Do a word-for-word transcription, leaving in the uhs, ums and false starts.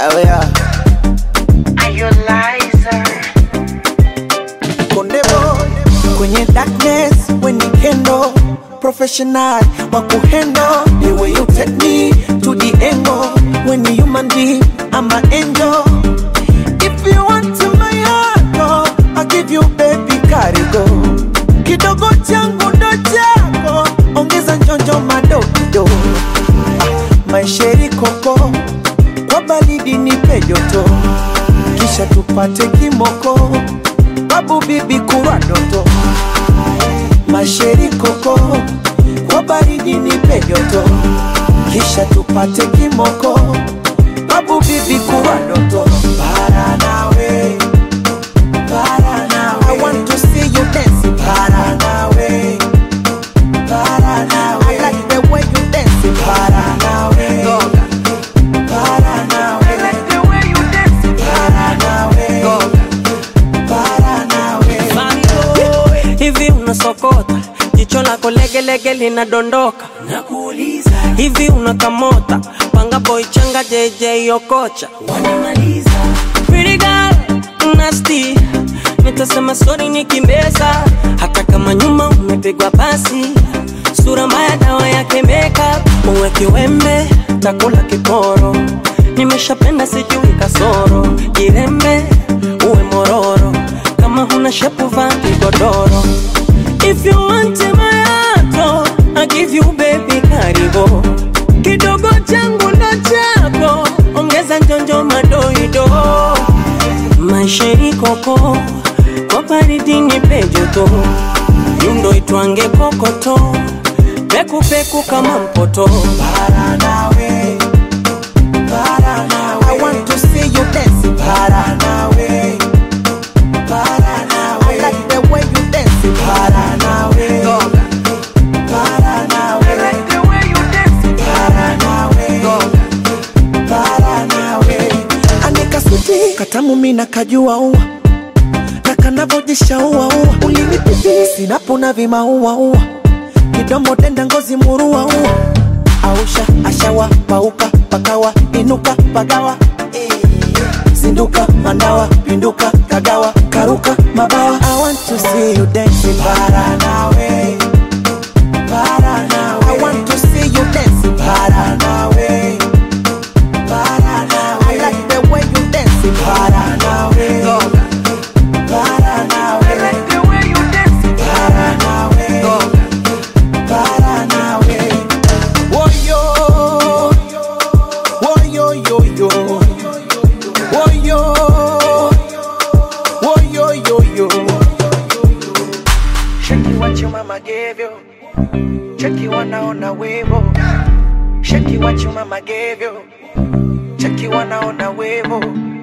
Oh yeah. Are you liar? Konde boy kwenye darkness when you kendo professional wa kuhendo the way you take me to the angle when you human being I'm an angel. If you want to my heart, oh, I'll give you baby karigo. Kidogo changu ndo chako, ongeza njonjo madogo. Ah, maisheri koko, kwa baridi nipe joto. Kisha tupate kimoko, babu bibi kurwa doto. Maisheri koko, kwa baridi nipe joto. Kisha tupate kimoko, babu bibi kurwa doto. Para nawe, para nawe. I want to see you dancing. Para nawe, para nawe. I like the way you dancing. Para nawe, para nawe. I like the way you dancing. Para nawe, para nawe. Hivi unasokota, jicho lako lege lege linadondoka. Nakuuliza, hivi unakamota, panga boy changa J J Okocha. wanimaliza. Pretty girl, nasty, nitasema sorry nikimbeza. Hata kama nyuma umepigwa pasi, sura mbaya dawa yake makeup. Uwe kiwembe, takula kiporo, nimeshapenda sijui kasoro. Jirembe, uwe mororo, kama huna shepu vaa kigodoro. If you want my heart, I give you baby karigo. Kidogo changu ndo chako, ongeza njonjo madoido. Maisheri koko, kwa baridi nipe joto. Yundo itwange kokoto, peku peku kama mpoto. Para nawe, para nawe. I want to see you dancing. Para nawe, para nawe. I like the way you dancing. Para nawe, para nawe. I like the way you dancing. Para nawe, para nawe. Anika suti, katamu mina kajua uwa. Na kanavojisha uwa uwa. Ulinipipi, sinapuna vima uwa uwa. Kidomo denda ngozi murua uwa. Ausha, ashawa, pauka, pakawa, inuka, pagawa. Zinduka, mandawa, pinduka, kagawa, karuka, mabawa. I want to see you dancing. Para nawe, para nawe. I want to see you dancing. Para nawe, para nawe. I like the way you dancing. Para nawe, para nawe. I like the way you dancing. Para nawe, para nawe. Woyo, woyo, yo, yo. Woyo, woyo, yo, yo. Shaki what your mama gave you. Cheki wanaona wevo. Shaki what your mama gave you. Cheki wanaona wevo.